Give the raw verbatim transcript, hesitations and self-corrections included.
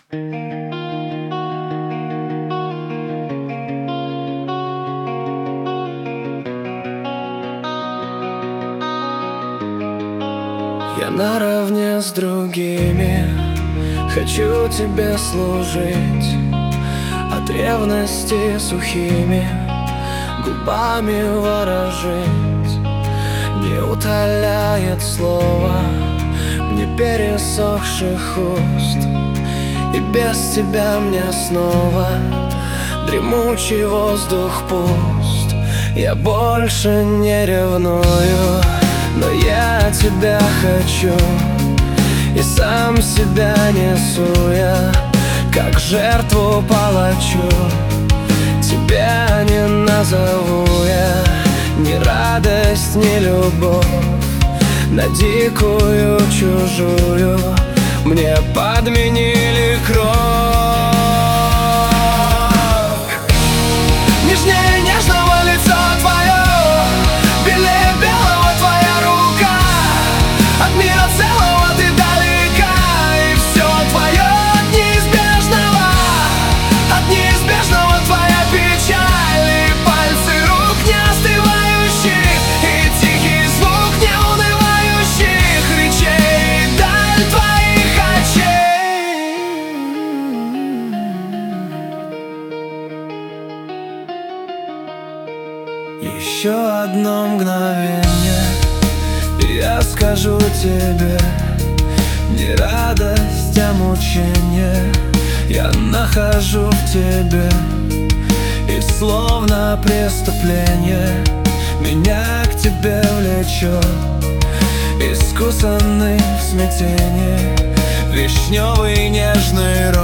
Я наравне с другими хочу тебе служить, от ревности сухими губами ворожить. Не утоляет слово мне пересохших уст, и без тебя мне снова дремучий воздух пуст. Я больше не ревную, но я тебя хочу, и сам себя несу я, как жертву палачу. Тебя не назову я ни радость, ни любовь, на дикую чужую мне подменили кровь. Нежнее нежного лицо твое, белее белого твоя рука, от мира целого ты далека, и все твое от неизбежного, от неизбежного твоя печаль, и пальцы рук не остывающих, и тихий звук не унывающих речей, и даль твоих очей. Еще одно мгновение, и я скажу тебе, не радость, а мучение я нахожу в тебе, и словно преступление меня к тебе влечет. Искусанный в смятении вишневый нежный рот.